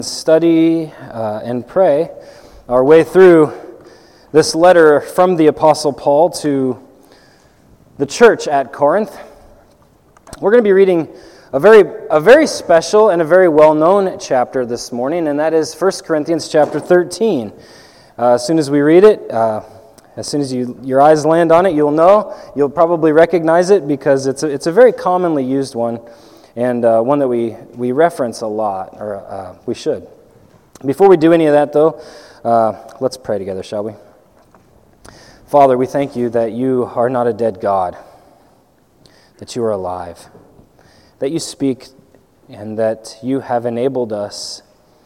Study and pray our way through this letter from the Apostle Paul to the church at Corinth. We're going to be reading a very special and a very well-known chapter this morning, and that is 1 Corinthians chapter 13. As soon as we read it, as soon as your eyes land on it, you'll probably recognize it because it's a very commonly used one. And one that we reference a lot, or we should. Before we do any of that, though, let's pray together, shall we? Father, we thank you that you are not a dead God, that you are alive, that you speak, and that you have enabled us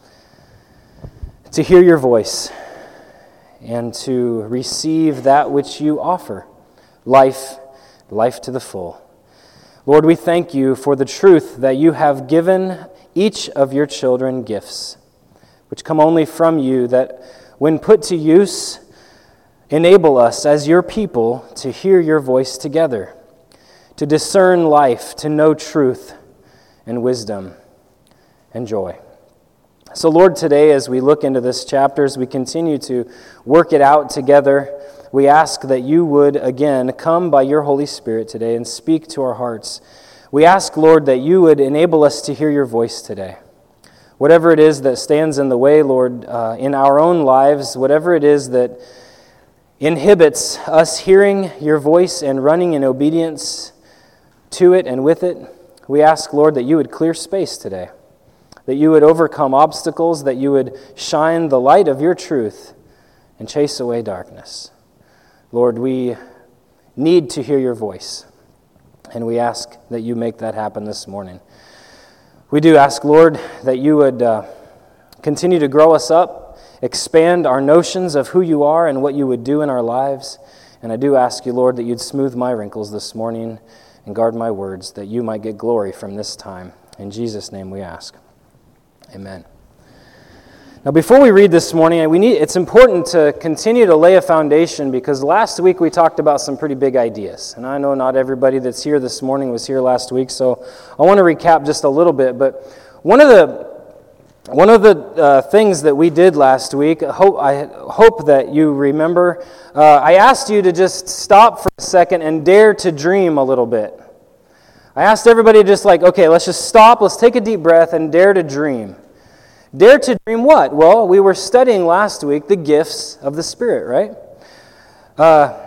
to hear your voice and to receive that which you offer, life to the full. Lord, we thank you for the truth that you have given each of your children gifts, which come only from you, that when put to use, enable us as your people to hear your voice together, to discern life, to know truth and wisdom and joy. So Lord, today as we look into this chapter, as we continue to work it out together, we ask that you would, again, come by your Holy Spirit today and speak to our hearts. We ask, Lord, that you would enable us to hear your voice today. Whatever it is that stands in the way, Lord, in our own lives, whatever it is that inhibits us hearing your voice and running in obedience to it and with it, we ask, Lord, that you would clear space today, that you would overcome obstacles, that you would shine the light of your truth and chase away darkness. Lord, we need to hear your voice, and we ask that you make that happen this morning. We do ask, Lord, that you would continue to grow us up, expand our notions of who you are and what you would do in our lives. And I do ask you, Lord, that you'd smooth my wrinkles this morning and guard my words, that you might get glory from this time. In Jesus' name we ask. Amen. Now, before we read this morning, it's important to continue to lay a foundation because last week we talked about some pretty big ideas. And I know not everybody that's here this morning was here last week, so I want to recap just a little bit. But one of the things that we did last week, I hope that you remember, I asked you to just stop for a second and dare to dream a little bit. I asked everybody okay, let's just stop, let's take a deep breath and dare to dream. Dare to dream what? Well, we were studying last week the gifts of the Spirit, right?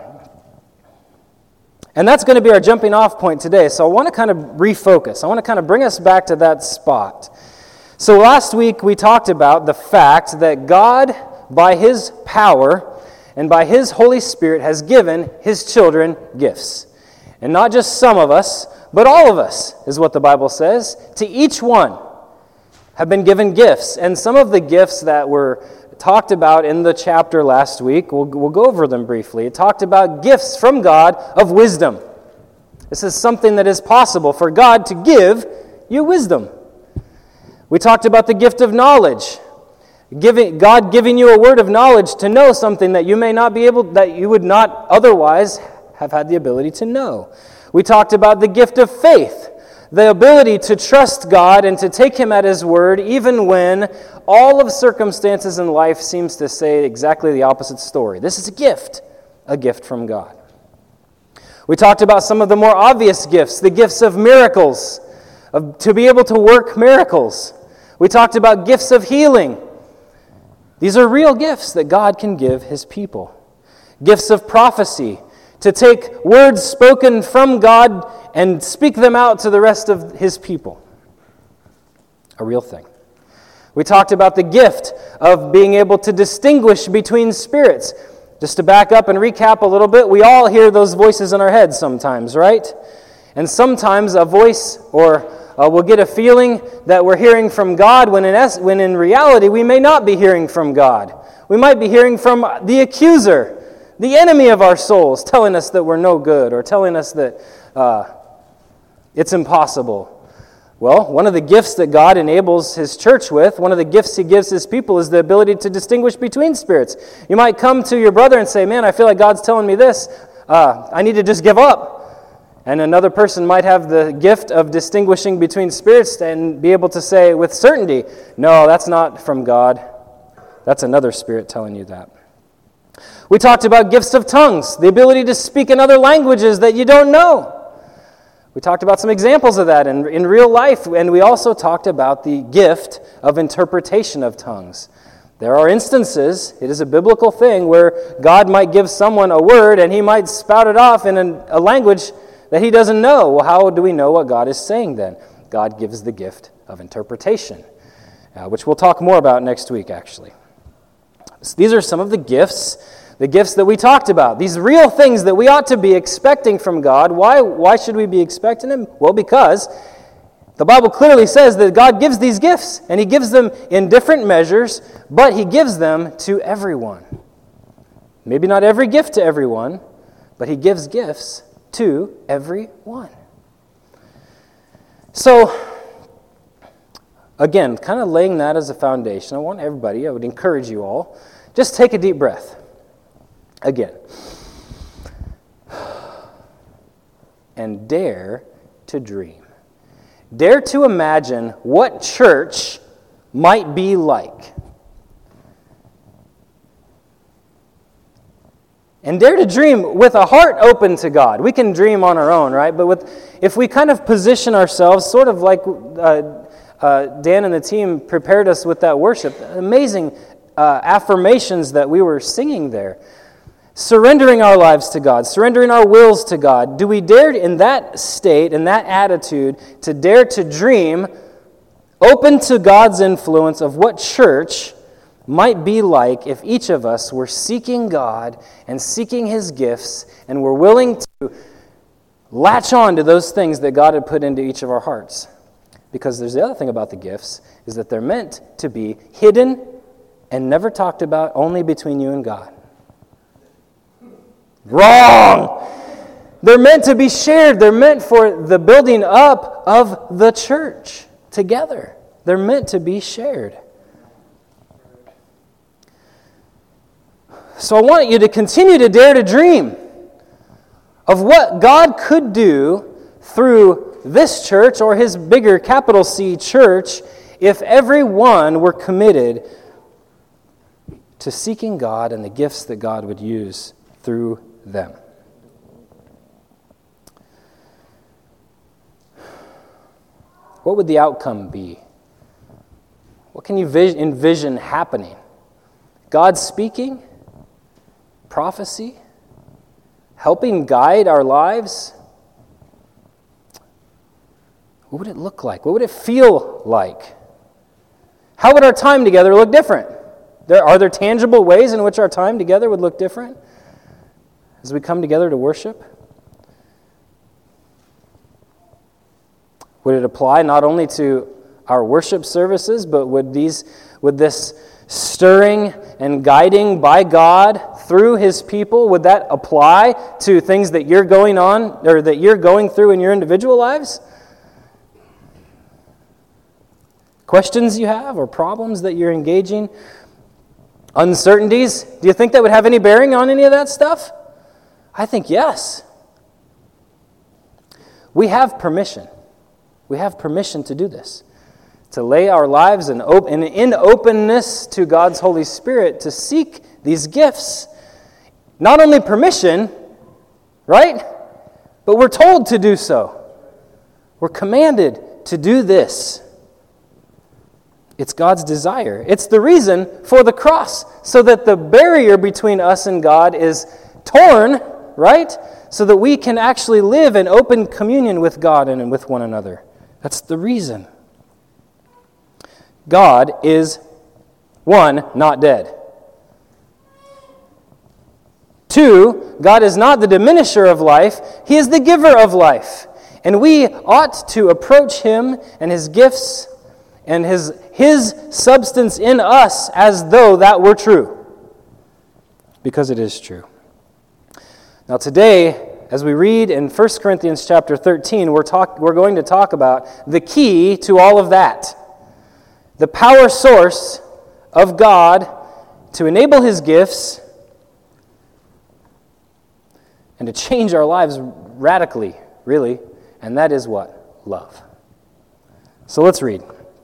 And that's going to be our jumping off point today. So I want to kind of refocus. I want to kind of bring us back to that spot. So last week we talked about the fact that God, by His power and by His Holy Spirit, has given His children gifts. And not just some of us, but all of us, is what the Bible says. To each one have been given gifts. And some of the gifts that were talked about in the chapter last week, we'll go over them briefly. It talked about gifts from God of wisdom. This is something that is possible for God to give you wisdom. We talked about the gift of knowledge. God giving you a word of knowledge to know something that you may not be able, that you would not otherwise have had the ability to know. We talked about the gift of faith. The ability to trust God and to take Him at His word even when all of circumstances in life seems to say exactly the opposite story. This is a gift from God. We talked about some of the more obvious gifts, the gifts of miracles, to be able to work miracles. We talked about gifts of healing. These are real gifts that God can give His people. Gifts of prophecy, to take words spoken from God and speak them out to the rest of His people. A real thing. We talked about the gift of being able to distinguish between spirits. Just to back up and recap a little bit, we all hear those voices in our heads sometimes, right? And sometimes a voice or we'll get a feeling that we're hearing from God when in reality we may not be hearing from God. We might be hearing from the accuser, the enemy of our souls, telling us that we're no good or telling us that it's impossible. Well, one of the gifts that God enables His church with, one of the gifts He gives His people is the ability to distinguish between spirits. You might come to your brother and say, man, I feel like God's telling me this. I need to just give up. And another person might have the gift of distinguishing between spirits and be able to say with certainty, no, that's not from God. That's another spirit telling you that. We talked about gifts of tongues, the ability to speak in other languages that you don't know. We talked about some examples of that in real life, and we also talked about the gift of interpretation of tongues. There are instances, it is a biblical thing, where God might give someone a word and he might spout it off in a language that he doesn't know. Well, how do we know what God is saying then? God gives the gift of interpretation, which we'll talk more about next week, actually. So these are some of the gifts that we talked about. These real things that we ought to be expecting from God. Why should we be expecting them? Well, because the Bible clearly says that God gives these gifts, and he gives them in different measures, but he gives them to everyone. Maybe not every gift to everyone, but he gives gifts to everyone. So, again, kind of laying that as a foundation, I would encourage you all, just take a deep breath. Again. And dare to dream. Dare to imagine what church might be like. And dare to dream with a heart open to God. We can dream on our own, right? But if we kind of position ourselves, sort of like Dan and the team prepared us with that worship, amazing affirmations that we were singing there. Surrendering our lives to God, surrendering our wills to God. Do we dare in that state, in that attitude, to dare to dream, open to God's influence of what church might be like if each of us were seeking God and seeking his gifts and were willing to latch on to those things that God had put into each of our hearts? Because there's the other thing about the gifts, is that they're meant to be hidden and never talked about, only between you and God. Wrong! They're meant to be shared. They're meant for the building up of the church together. They're meant to be shared. So I want you to continue to dare to dream of what God could do through this church or his bigger capital C church if everyone were committed to seeking God and the gifts that God would use through them. What would the outcome be? What can you envision happening? God speaking? Prophecy? Helping guide our lives? What would it look like? What would it feel like? How would our time together look different? Are there tangible ways in which our time together would look different as we come together to worship? Would it apply not only to our worship services, but would this stirring and guiding by God through his people, would that apply to things that you're going on or that you're going through in your individual lives? Questions you have or problems that you're engaging? Uncertainties? Do you think that would have any bearing on any of that stuff? I think yes. We have permission. We have permission to do this. To lay our lives in openness to God's Holy Spirit to seek these gifts. Not only permission, right? But we're told to do so. We're commanded to do this. It's God's desire. It's the reason for the cross, so that the barrier between us and God is torn, right? So that we can actually live in open communion with God and with one another. That's the reason. God is, 1, not dead. 2, God is not the diminisher of life. He is the giver of life. And we ought to approach him and his gifts and his substance in us as though that were true. Because it is true. Now today, as we read in 1 Corinthians chapter 13, we're going to talk about the key to all of that. The power source of God to enable his gifts and to change our lives radically, really, and that is what? Love. So let's read.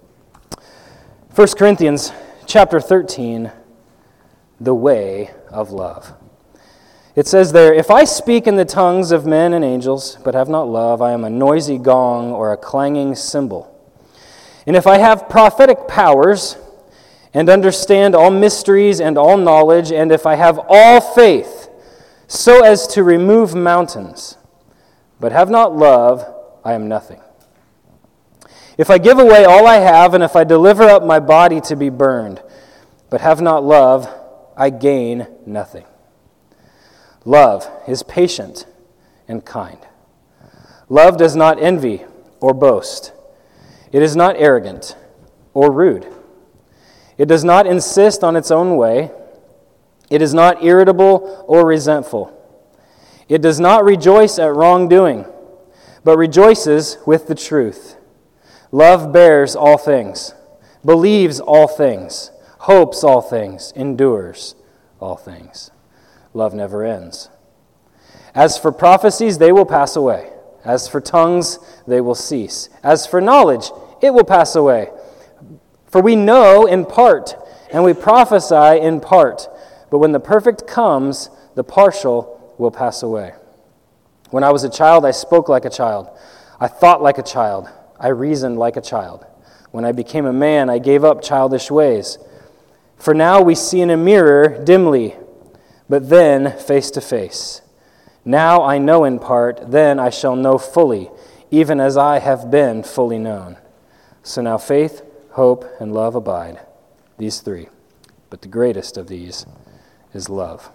1 Corinthians chapter 13, the way of love. It says there, "If I speak in the tongues of men and angels, but have not love, I am a noisy gong or a clanging cymbal. And if I have prophetic powers and understand all mysteries and all knowledge, and if I have all faith so as to remove mountains, but have not love, I am nothing. If I give away all I have, and if I deliver up my body to be burned, but have not love, I gain nothing. Love is patient and kind. Love does not envy or boast. It is not arrogant or rude. It does not insist on its own way. It is not irritable or resentful. It does not rejoice at wrongdoing, but rejoices with the truth. Love bears all things, believes all things, hopes all things, endures all things. Love never ends. As for prophecies, they will pass away. As for tongues, they will cease. As for knowledge, it will pass away. For we know in part, and we prophesy in part. But when the perfect comes, the partial will pass away. When I was a child, I spoke like a child. I thought like a child. I reasoned like a child. When I became a man, I gave up childish ways. For now we see in a mirror dimly, but then face to face. Now I know in part, then I shall know fully, even as I have been fully known. So now faith, hope, and love abide, these three. But the greatest of these is love."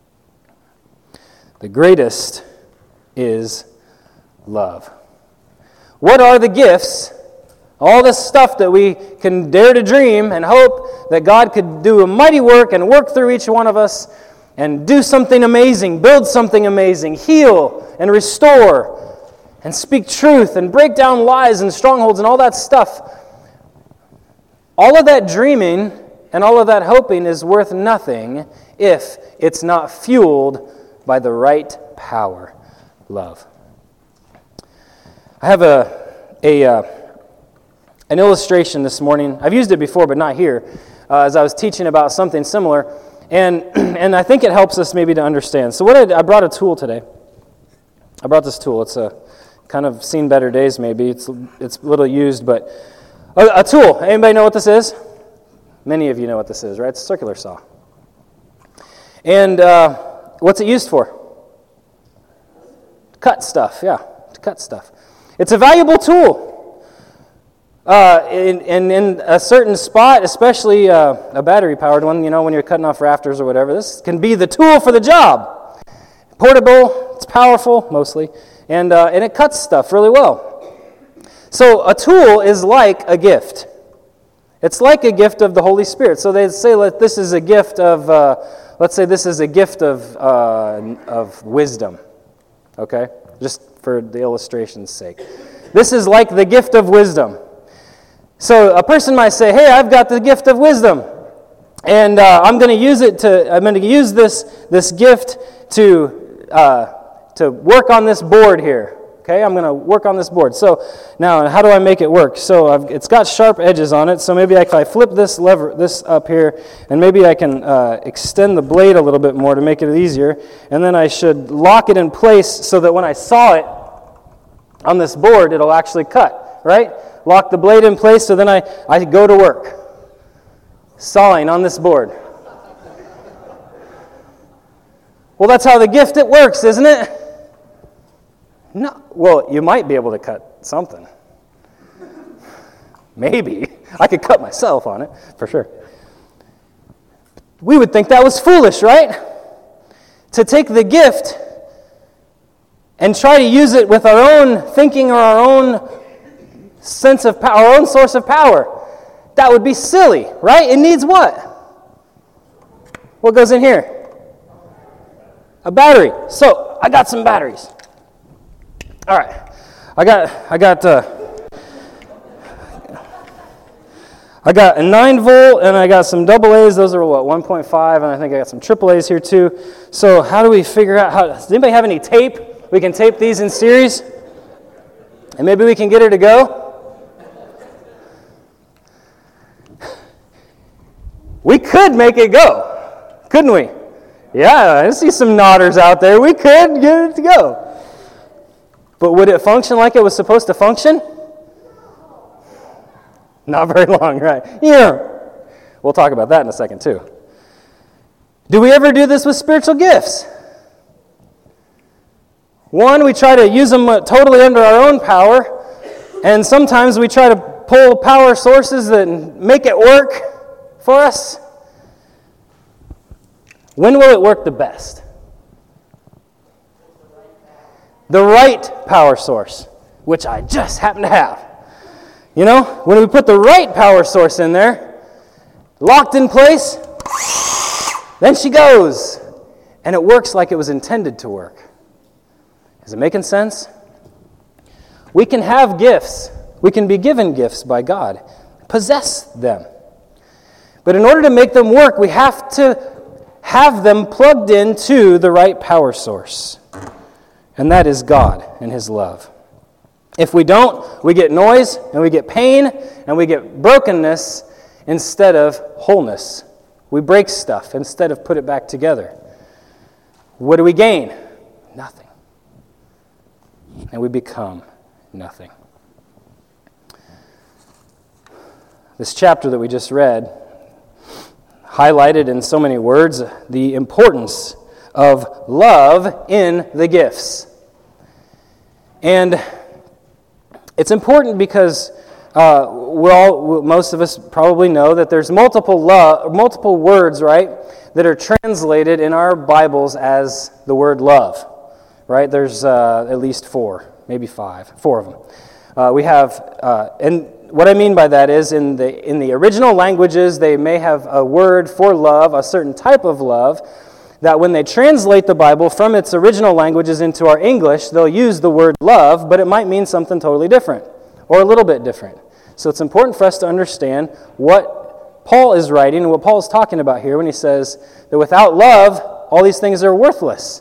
The greatest is love. What are the gifts? All this stuff that we can dare to dream and hope that God could do a mighty work and work through each one of us and do something amazing, build something amazing, heal and restore and speak truth and break down lies and strongholds and all that stuff. All of that dreaming and all of that hoping is worth nothing if it's not fueled by the right power, love. I have an illustration this morning. I've used it before, but not here, as I was teaching about something similar, and I think it helps us maybe to understand. So I brought a tool today. I brought this tool. It's a kind of seen better days maybe. It's a little used, but a tool. Anybody know what this is? Many of you know what this is, right? It's a circular saw. And what's it used for? Cut stuff, yeah, to cut stuff. It's a valuable tool. In a certain spot, especially a battery-powered one, when you're cutting off rafters or whatever, this can be the tool for the job. Portable, it's powerful, mostly, and it cuts stuff really well. So a tool is like a gift. It's like a gift of the Holy Spirit. So they say that this is a gift of, let's say this is a gift of wisdom, okay? Just for the illustration's sake. This is like the gift of wisdom. So a person might say, "Hey, I've got the gift of wisdom, and I'm going to use this gift to work on this board here." Okay, I'm going to work on this board. So now, how do I make it work? So it's got sharp edges on it. So maybe if I flip this up here, and maybe I can extend the blade a little bit more to make it easier. And then I should lock it in place so that when I saw it on this board, it'll actually cut, right? Lock the blade in place so then I go to work, sawing on this board. Well, that's how the gift it works, isn't it? No. Well, you might be able to cut something. Maybe. I could cut myself on it, for sure. We would think that was foolish, right? To take the gift and try to use it with our own thinking or our own sense of power, our own source of power. That would be silly, right? It needs what? What goes in here? A battery. So, I got some batteries. All right, I got a 9 volt and I got some double A's. Those are what, 1.5, and I think I got some triple A's here too. So how do we figure out does anybody have any tape? We can tape these in series. And maybe we can get her to go. We could make it go, couldn't we? Yeah, I see some nodders out there. We could get it to go. But would it function like it was supposed to function? Not very long, right? Yeah. We'll talk about that in a second, too. Do we ever do this with spiritual gifts? One, we try to use them totally under our own power, and sometimes we try to pull power sources that make it work for us. When will it work the best? The right power source, which I just happen to have. You know, when we put the right power source in there, locked in place, then she goes, and it works like it was intended to work. Is it making sense? We can have gifts. We can be given gifts by God. Possess them. But in order to make them work, we have to have them plugged into the right power source. And that is God and His love. If we don't, we get noise, and we get pain, and we get brokenness instead of wholeness. We break stuff instead of put it back together. What do we gain? Nothing. And we become nothing. This chapter that we just read highlighted in so many words the importance of love in the gifts. And it's important because most of us probably know that there's multiple words, right, that are translated in our Bibles as the word love. Right? There's at least 4, maybe 5, 4 of them. We have, and what I mean by that is in the original languages, they may have a word for love, a certain type of love, that when they translate the Bible from its original languages into our English, they'll use the word love, but it might mean something totally different, or a little bit different. So it's important for us to understand what Paul is writing and what Paul is talking about here when he says that without love, all these things are worthless.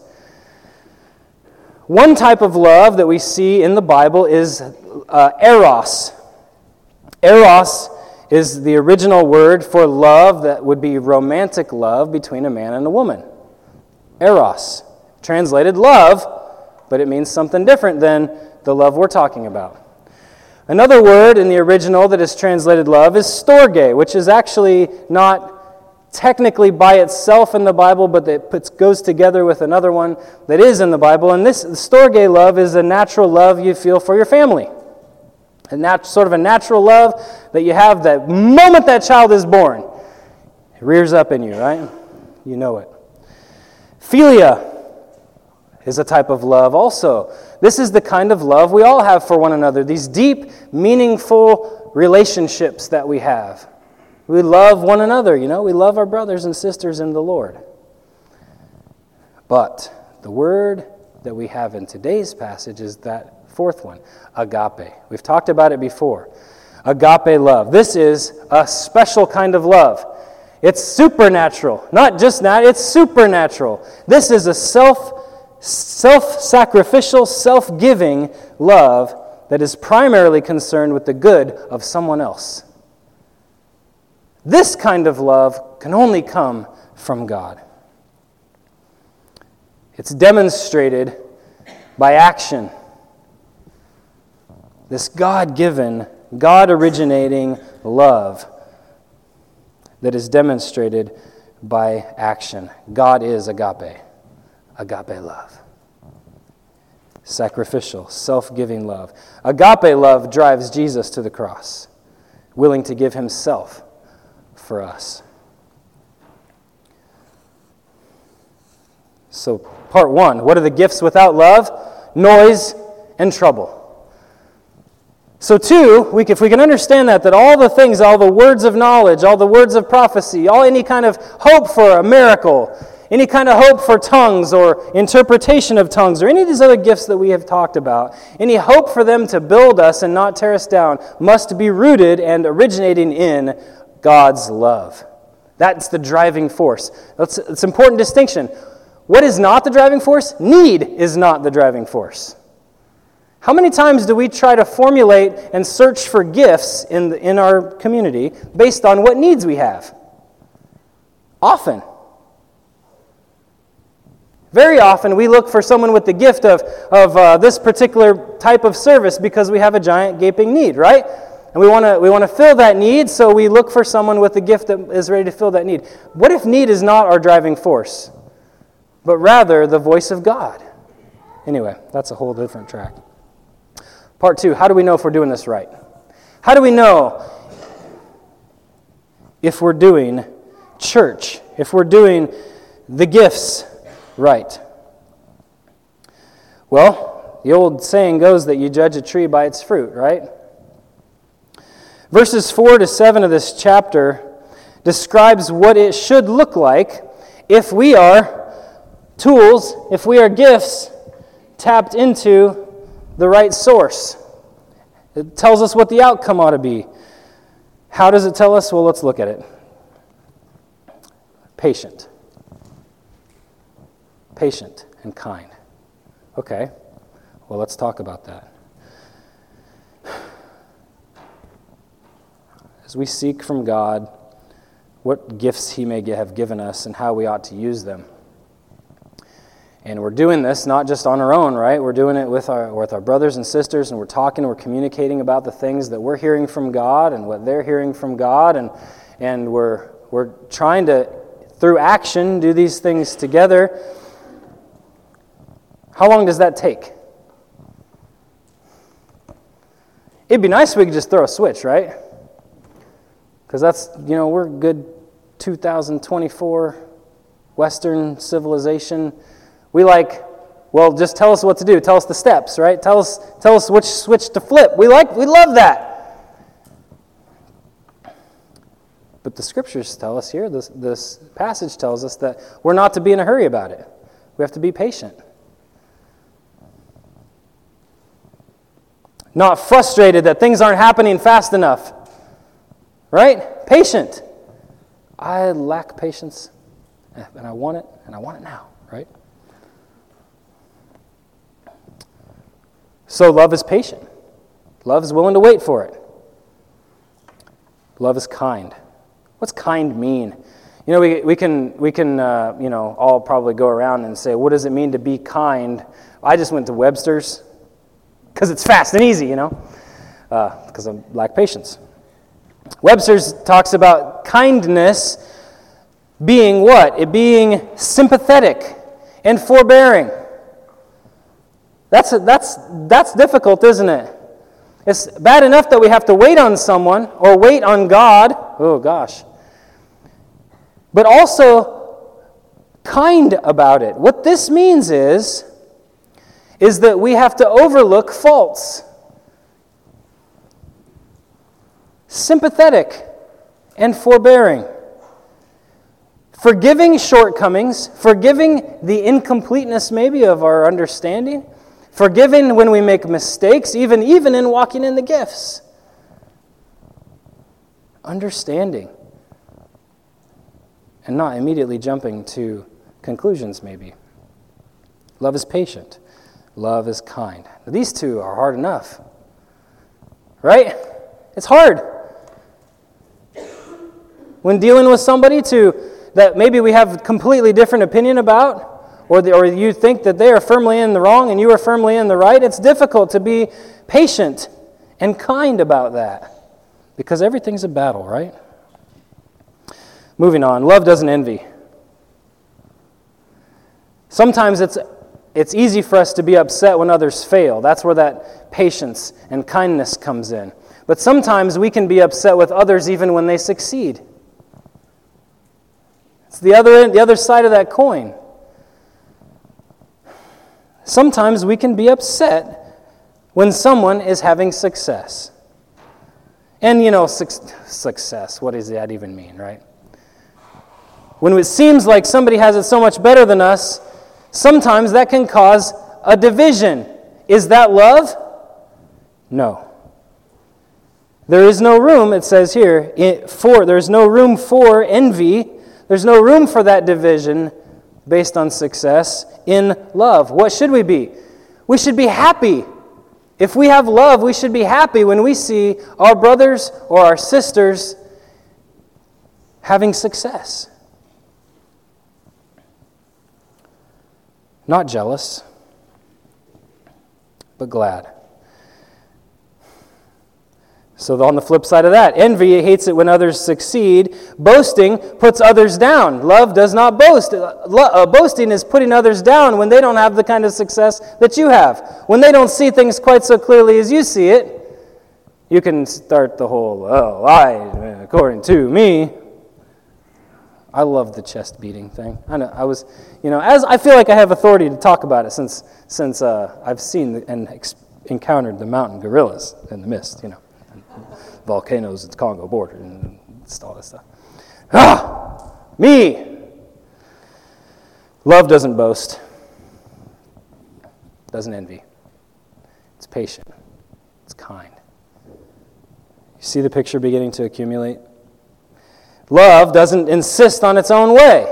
One type of love that we see in the Bible is eros. Eros is the original word for love that would be romantic love between a man and a woman. Eros. Translated love, but it means something different than the love we're talking about. Another word in the original that is translated love is storge, which is actually not technically by itself in the Bible, but it goes together with another one that is in the Bible. And this storge love is a natural love you feel for your family. Sort of a natural love that you have the moment that child is born. It rears up in you, right? You know it. Philia is a type of love also. This is the kind of love we all have for one another. These deep, meaningful relationships that we have. We love one another, you know. We love our brothers and sisters in the Lord. But the word that we have in today's passage is that fourth one, agape. We've talked about it before. Agape love. This is a special kind of love. It's supernatural. Not just that, it's supernatural. This is a self-sacrificial, self-giving love that is primarily concerned with the good of someone else. This kind of love can only come from God. It's demonstrated by action. This God-given, God-originating love that is demonstrated by action. God is agape. Agape love. Sacrificial, self-giving love. Agape love drives Jesus to the cross, willing to give himself for us. So, part one, what are the gifts without love? Noise and trouble. So two, if we can understand that all the things, all the words of knowledge, all the words of prophecy, any kind of hope for a miracle, any kind of hope for tongues or interpretation of tongues, or any of these other gifts that we have talked about, any hope for them to build us and not tear us down must be rooted and originating in God's love. That's the driving force. It's an important distinction. What is not the driving force? Need is not the driving force. How many times do we try to formulate and search for gifts in our community based on what needs we have? Often. Very often we look for someone with the gift of this particular type of service because we have a giant gaping need, right? And we want to fill that need, so we look for someone with the gift that is ready to fill that need. What if need is not our driving force, but rather the voice of God? Anyway, that's a whole different track. Part 2, how do we know if we're doing this right? How do we know if we're doing church, if we're doing the gifts right? Well, the old saying goes that you judge a tree by its fruit, right? Verses 4 to 7 of this chapter describes what it should look like if we are tools, if we are gifts tapped into the right source. It tells us what the outcome ought to be. How does it tell us? Well, let's look at it. Patient. Patient and kind. Okay, well, let's talk about that. As we seek from God what gifts He may have given us and how we ought to use them. And we're doing this not just on our own, right? We're doing it with our brothers and sisters, and we're talking, we're communicating about the things that we're hearing from God and what they're hearing from God, and we're trying to, through action, do these things together. How long does that take? It'd be nice if we could just throw a switch, right? Because that's, we're good 2024 Western civilization. We just tell us what to do. Tell us the steps, right? Tell us which switch to flip. We love that. But the scriptures tell us here, this passage tells us that we're not to be in a hurry about it. We have to be patient. Not frustrated that things aren't happening fast enough. Right? Patient. I lack patience, and I want it now, right? So love is patient. Love is willing to wait for it. Love is kind. What's kind mean? We can all probably go around and say, what does it mean to be kind? I just went to Webster's because it's fast and easy, because I lack patience. Webster's talks about kindness being what? It being sympathetic and forbearing. That's difficult, isn't it? It's bad enough that we have to wait on someone or wait on God. Oh, gosh. But also kind about it. What this means is that we have to overlook faults. Sympathetic and forbearing. Forgiving shortcomings, forgiving the incompleteness maybe of our understanding, forgiving when we make mistakes, even in walking in the gifts. Understanding. And not immediately jumping to conclusions maybe. Love is patient. Love is kind. Now, these two are hard enough. Right? It's hard. When dealing with somebody that maybe we have a completely different opinion about, or you think that they are firmly in the wrong and you are firmly in the right, it's difficult to be patient and kind about that. Because everything's a battle, right? Moving on. Love doesn't envy. Sometimes it's easy for us to be upset when others fail. That's where that patience and kindness comes in. But sometimes we can be upset with others even when they succeed. It's the other side of that coin. Sometimes we can be upset when someone is having success. And success, what does that even mean, right? When it seems like somebody has it so much better than us, sometimes that can cause a division. Is that love? No. There is no room, it says here, there's no room for envy. There's no room for that division based on success in love. What should we be? We should be happy If we have love, we should be happy when we see our brothers or our sisters having success. Not jealous, but glad. So on the flip side of that, envy hates it when others succeed. Boasting puts others down. Love does not boast. Boasting is putting others down when they don't have the kind of success that you have. When they don't see things quite so clearly as you see it, you can start the whole, according to me. I love the chest beating thing. I know as I feel like I have authority to talk about it since I've seen and encountered the mountain gorillas in the mist, volcanoes at the Congo border and all that stuff. Me. Love doesn't boast. Doesn't envy. It's patient. It's kind. You see the picture beginning to accumulate? Love doesn't insist on its own way.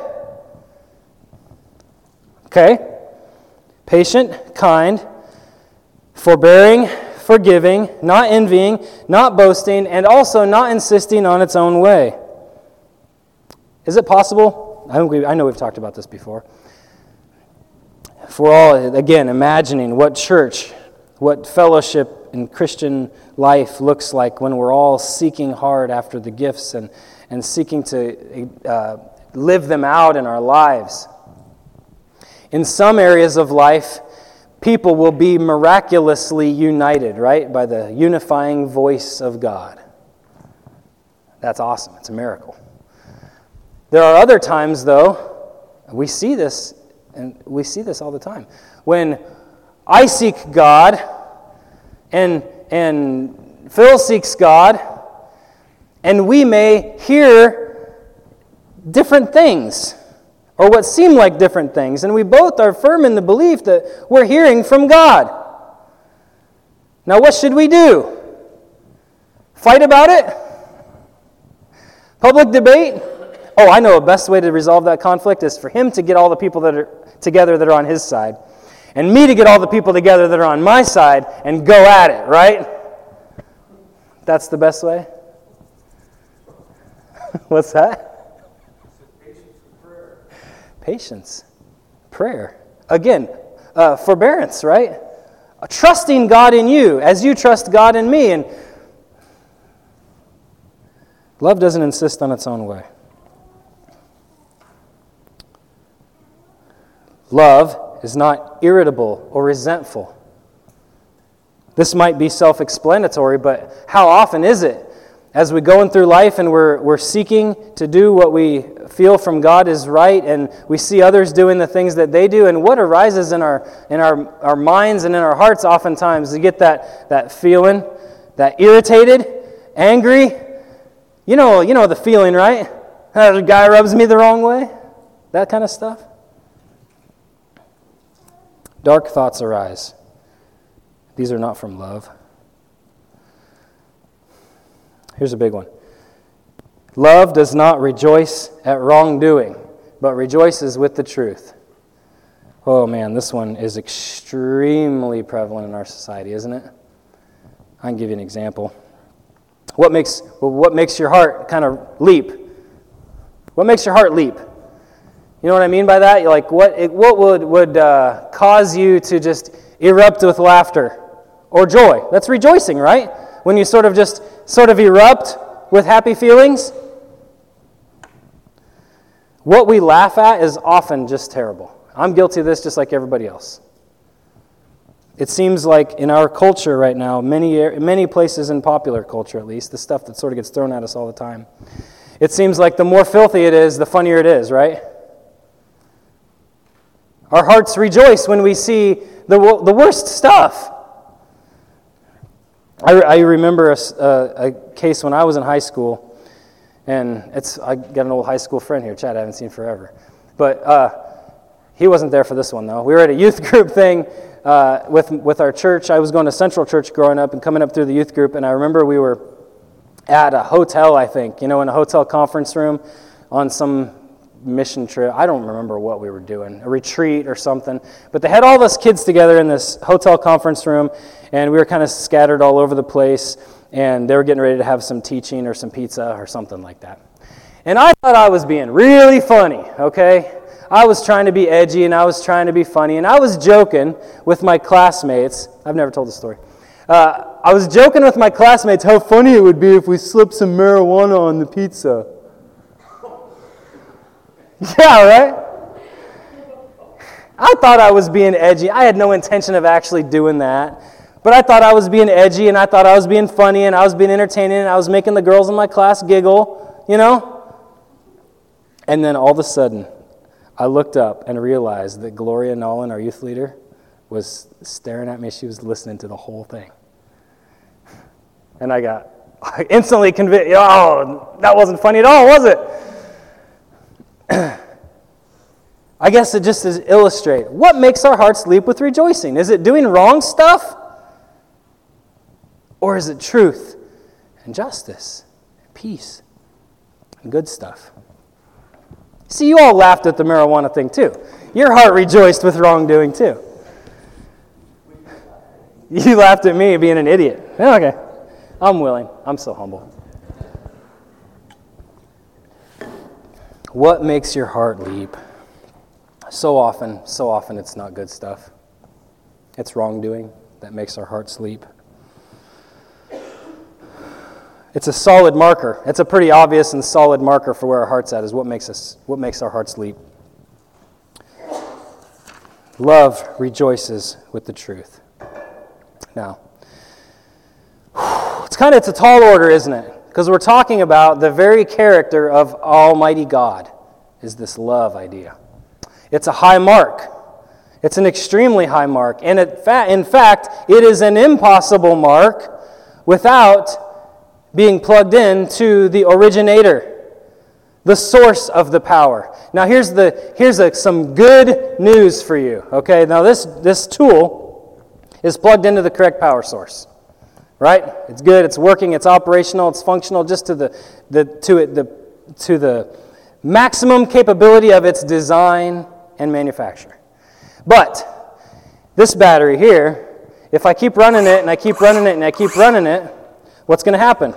Okay? Patient, kind, forbearing, forgiving, not envying, not boasting, and also not insisting on its own way. Is it possible? I know we've talked about this before. If we're all, again, imagining what church, what fellowship in Christian life looks like when we're all seeking hard after the gifts and seeking to live them out in our lives. In some areas of life, people will be miraculously united, right, by the unifying voice of God. That's awesome. It's a miracle. There are other times, though, we see this all the time, when I seek God and Phil seeks God, and we may hear different things, or what seem like different things, and we both are firm in the belief that we're hearing from God. Now, what should we do? Fight about it? Public debate? Oh, I know a best way to resolve that conflict is for him to get all the people that are together that are on his side, and me to get all the people together that are on my side and go at it, right? That's the best way? What's that? Patience, prayer. Again, forbearance, right? Trusting God in you as you trust God in me. And love doesn't insist on its own way. Love is not irritable or resentful. This might be self-explanatory, but how often is it? As we're going through life and we're seeking to do what we feel from God is right, and we see others doing the things that they do, and what arises in our minds and in our hearts oftentimes, you get that feeling, that irritated, angry. You know the feeling, right? The guy rubs me the wrong way. That kind of stuff. Dark thoughts arise. These are not from love. Here's a big one. Love does not rejoice at wrongdoing, but rejoices with the truth. Oh man, this one is extremely prevalent in our society, isn't it? I can give you an example. What makes your heart kind of leap? What makes your heart leap? You know what I mean by that? Like what would cause you to just erupt with laughter or joy? That's rejoicing, right? When you sort of erupt with happy feelings. What we laugh at is often just terrible. I'm guilty of this just like everybody else. It seems like in our culture right now, many places in popular culture at least, the stuff that sort of gets thrown at us all the time, it seems like the more filthy it is, the funnier it is, right? Our hearts rejoice when we see the worst stuff. I remember a case when I was in high school, and I got an old high school friend here, Chad, I haven't seen forever. But he wasn't there for this one, though. We were at a youth group thing with our church. I was going to Central Church growing up and coming up through the youth group, and I remember we were at a hotel, I think, in a hotel conference room on some mission trip. I don't remember what we were doing, a retreat or something. But they had all of us kids together in this hotel conference room, and we were kind of scattered all over the place, and they were getting ready to have some teaching or some pizza or something like that. And I thought I was being really funny, okay? I was trying to be edgy, and I was trying to be funny, and I was joking with my classmates. I've never told this story. I was joking with my classmates how funny it would be if we slipped some marijuana on the pizza. Yeah, right? I thought I was being edgy. I had no intention of actually doing that. But I thought I was being edgy, and I thought I was being funny, and I was being entertaining, and I was making the girls in my class giggle, you know? And then all of a sudden, I looked up and realized that Gloria Nolan, our youth leader, was staring at me. She was listening to the whole thing. And I instantly convinced, oh, that wasn't funny at all, was it? I guess it just is illustrate. What makes our hearts leap with rejoicing? Is it doing wrong stuff? Or is it truth and justice and peace and good stuff? See, you all laughed at the marijuana thing too. Your heart rejoiced with wrongdoing too. You laughed at me being an idiot. Okay. I'm willing. I'm so humble. What makes your heart leap? So often it's not good stuff. It's wrongdoing that makes our hearts leap. It's a solid marker. It's a pretty obvious and solid marker for where our heart's at, is what makes our hearts leap. Love rejoices with the truth. Now, it's a tall order, isn't it? Because we're talking about the very character of Almighty God, is this love idea. It's a high mark. It's an extremely high mark. And in fact, it is an impossible mark without being plugged in to the originator, the source of the power. Now here's some good news for you. Okay, now this tool is plugged into the correct power source. Right? It's good, it's working, it's operational, it's functional just to the maximum capability of its design and manufacture. But this battery here, if I keep running it and I keep running it and I keep running it, what's going to happen?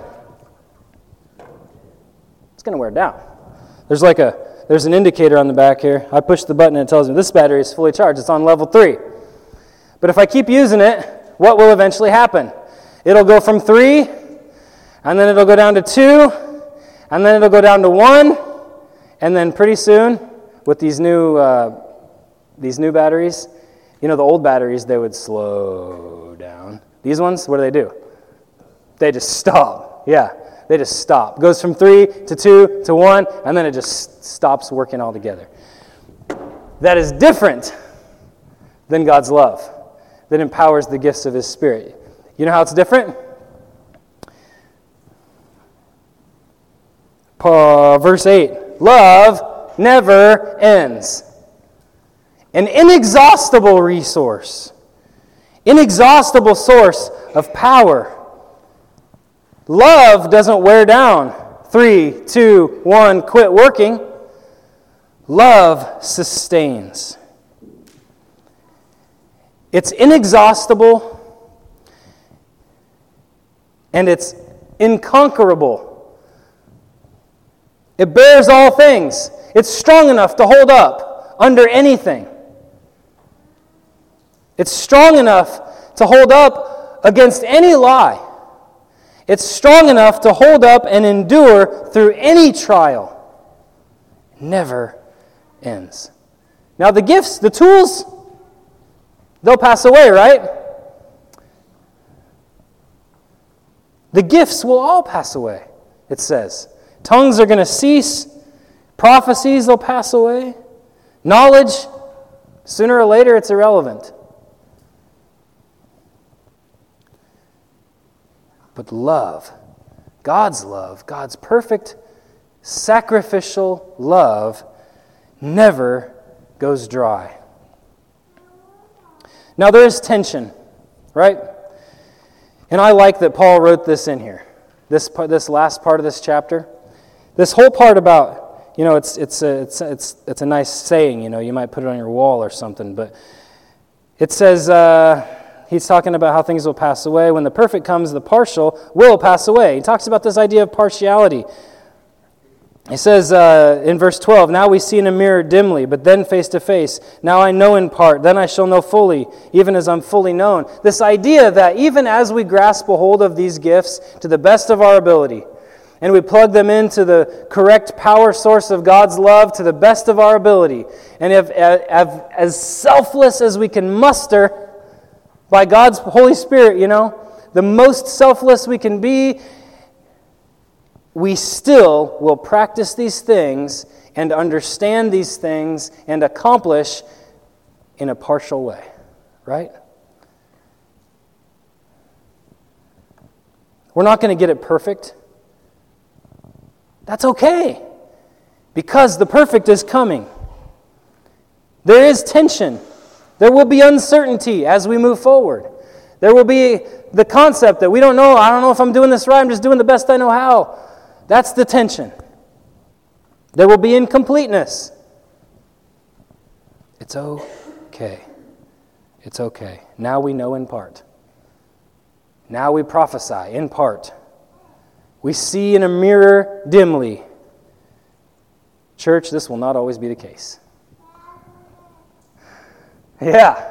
It's going to wear down. There's an indicator on the back here. I push the button and it tells me this battery is fully charged. It's on level 3. But if I keep using it, what will eventually happen? It'll go from 3, and then it'll go down to 2, and then it'll go down to 1, and then pretty soon, with these new batteries, the old batteries, they would slow down. These ones, what do? They just stop. Yeah, they just stop. It goes from 3 to 2 to 1, and then it just stops working altogether. That is different than God's love that empowers the gifts of His Spirit. You know how it's different? Verse 8. Love never ends. An inexhaustible resource. Inexhaustible source of power. Love doesn't wear down. 3, 2, 1, quit working. Love sustains. It's inexhaustible. And it's inconquerable. It bears all things. It's strong enough to hold up under anything. It's strong enough to hold up against any lie. It's strong enough to hold up and endure through any trial. It never ends. Now the gifts, the tools, they'll pass away, right? The gifts will all pass away, it says. Tongues are going to cease. Prophecies will pass away. Knowledge, sooner or later, it's irrelevant. But love, God's perfect, sacrificial love, never goes dry. Now there is tension, right? And I like that Paul wrote this in here. This last part of this chapter. This whole part about it's a nice saying. You might put it on your wall or something. But it says he's talking about how things will pass away. When the perfect comes, the partial will pass away. He talks about this idea of partiality. He says in verse 12, now we see in a mirror dimly, but then face to face. Now I know in part, then I shall know fully, even as I'm fully known. This idea that even as we grasp a hold of these gifts to the best of our ability, and we plug them into the correct power source of God's love to the best of our ability, and if as selfless as we can muster by God's Holy Spirit, the most selfless we can be, we still will practice these things and understand these things and accomplish in a partial way, right? We're not going to get it perfect. That's okay, because the perfect is coming. There is tension. There will be uncertainty as we move forward. There will be the concept that we don't know, I don't know if I'm doing this right, I'm just doing the best I know how. That's the tension. There will be incompleteness. It's okay. It's okay. Now we know in part. Now we prophesy in part. We see in a mirror dimly. Church, this will not always be the case. Yeah.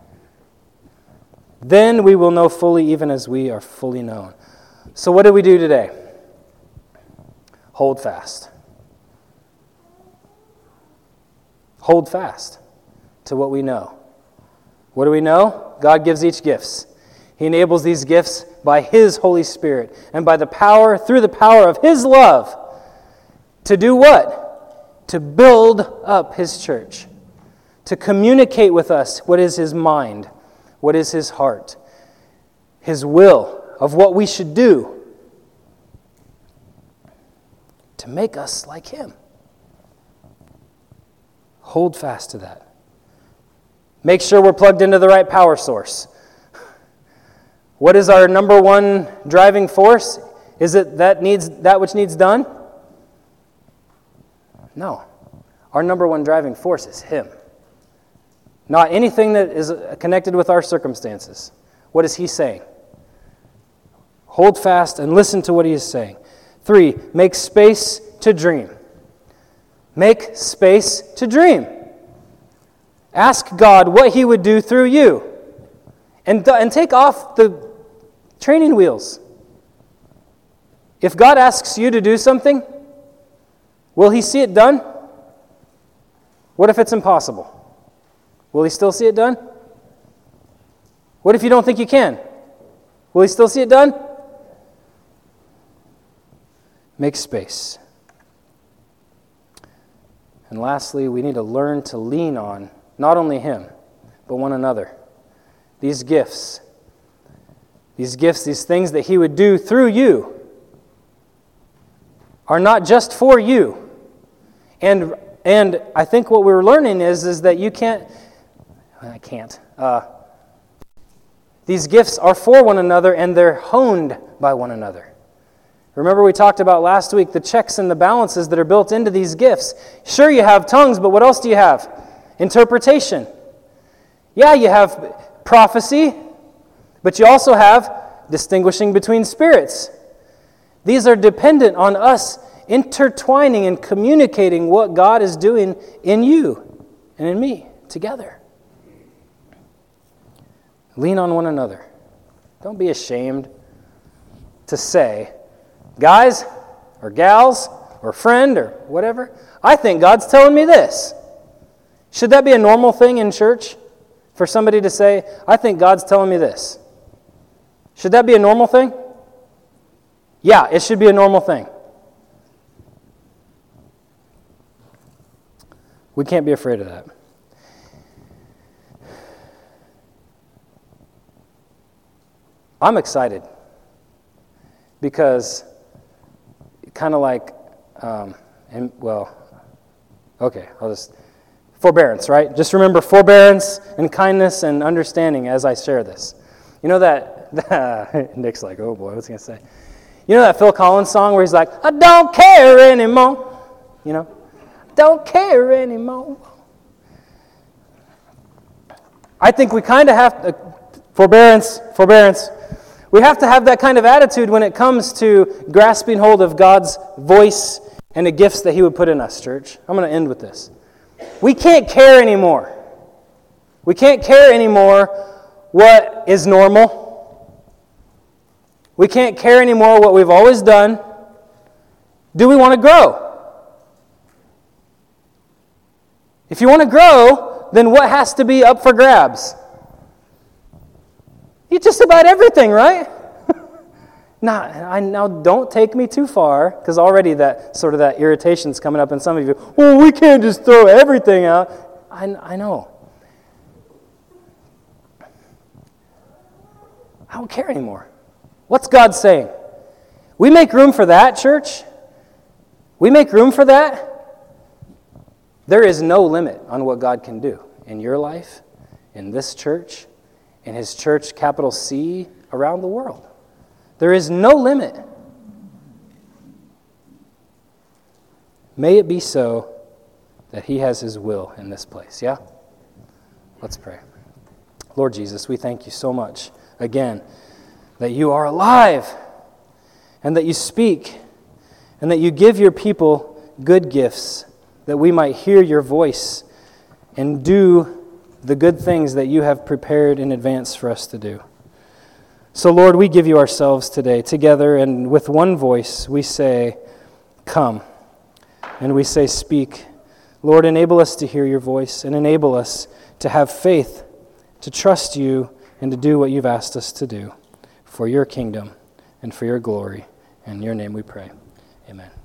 Then we will know fully, even as we are fully known. So what did we do today? Hold fast. Hold fast to what we know. What do we know? God gives each gifts. He enables these gifts by His Holy Spirit and by the power, through the power of His love, to do what? To build up His church. To communicate with us what is His mind, what is His heart, His will of what we should do to make us like Him. Hold fast to that. Make sure we're plugged into the right power source. What is our number one driving force? Is it that which needs done? No. Our number one driving force is Him. Not anything that is connected with our circumstances. What is He saying? Hold fast and listen to what He is saying. 3, make space to dream. Make space to dream. Ask God what He would do through you. And take off the training wheels. If God asks you to do something, will He see it done? What if it's impossible? Will He still see it done? What if you don't think you can? Will He still see it done? Make space. And lastly, we need to learn to lean on not only Him, but one another. These gifts, these things that He would do through you are not just for you. And I think what we're learning is that you can't. These gifts are for one another and they're honed by one another. Remember we talked about last week the checks and the balances that are built into these gifts. Sure, you have tongues, but what else do you have? Interpretation. Yeah, you have prophecy, but you also have distinguishing between spirits. These are dependent on us intertwining and communicating what God is doing in you and in me together. Lean on one another. Don't be ashamed to say, guys or gals or friend or whatever, I think God's telling me this. Should that be a normal thing in church for somebody to say, I think God's telling me this? Should that be a normal thing? Yeah, it should be a normal thing. We can't be afraid of that. I'm excited because kind of like, forbearance, right? Just remember forbearance and kindness and understanding as I share this. You know that Nick's like, oh boy, what's he going to say? You know that Phil Collins song where he's like, I don't care anymore? You know? don't care anymore. I think we kind of have to, forbearance. We have to have that kind of attitude when it comes to grasping hold of God's voice and the gifts that He would put in us, church. I'm going to end with this. We can't care anymore. We can't care anymore what is normal. We can't care anymore what we've always done. Do we want to grow? If you want to grow, then what has to be up for grabs? It's just about everything, right? Now, don't take me too far, because already that irritation's coming up in some of you. Well, we can't just throw everything out. I know. I don't care anymore. What's God saying? We make room for that, church. We make room for that. There is no limit on what God can do in your life, in this church, in His church, capital C, around the world. There is no limit. May it be so that He has His will in this place, yeah? Let's pray. Lord Jesus, we thank You so much, again, that You are alive, and that You speak, and that You give Your people good gifts, that we might hear Your voice and do the good things that You have prepared in advance for us to do. So, Lord, we give You ourselves today together, and with one voice we say, come, and we say, speak. Lord, enable us to hear Your voice, and enable us to have faith, to trust You, and to do what You've asked us to do for Your kingdom and for Your glory. In Your name we pray. Amen.